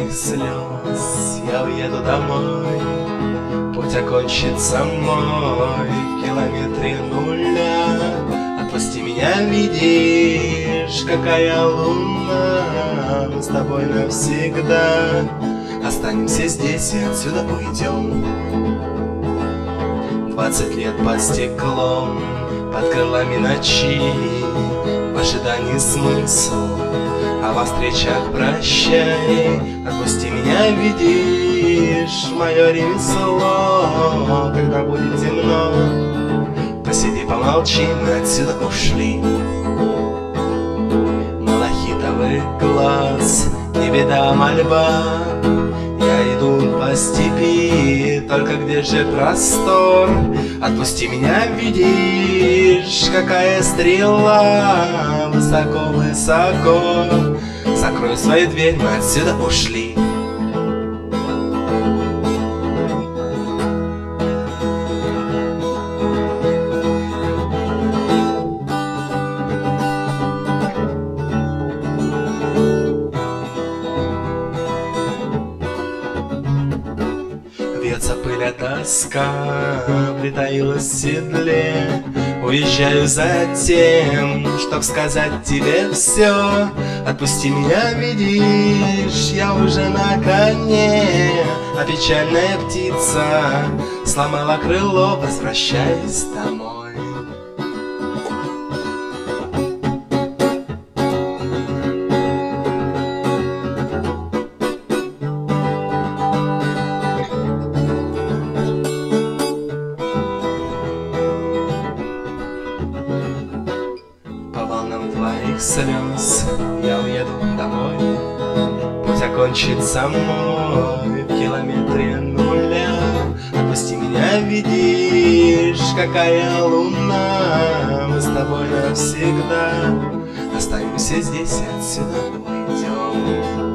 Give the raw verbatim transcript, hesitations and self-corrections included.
твоих слез я уеду домой. Путь окончится мой в километре нуля. Отпусти меня, видишь, какая луна. Мы с тобой навсегда останемся здесь и отсюда уйдем. Двадцать лет под стеклом, под крылами ночи, в ожидании смысл, а во встречах прощай. Отпусти меня, видишь, мое ремесло. Когда будет темно, посиди, помолчи, мы отсюда ушли. Малахитовый глаз, не беда, мольба. Я иду по степи, только где же простор? Отпусти меня, видишь, какая стрела. Высоко-высоко, закрой свою дверь, мы отсюда ушли. Вьется пыль, а тоска притаилась в седле. Уезжаю за тем, чтоб сказать тебе все. Отпусти меня, видишь, я уже на коне. А печальная птица сломала крыло, возвращаясь домой. По волнам твоих слез я уеду домой. Путь окончится мой в километре нуля. Отпусти меня, видишь, какая луна. Мы с тобой навсегда останемся здесь и отсюда уйдем.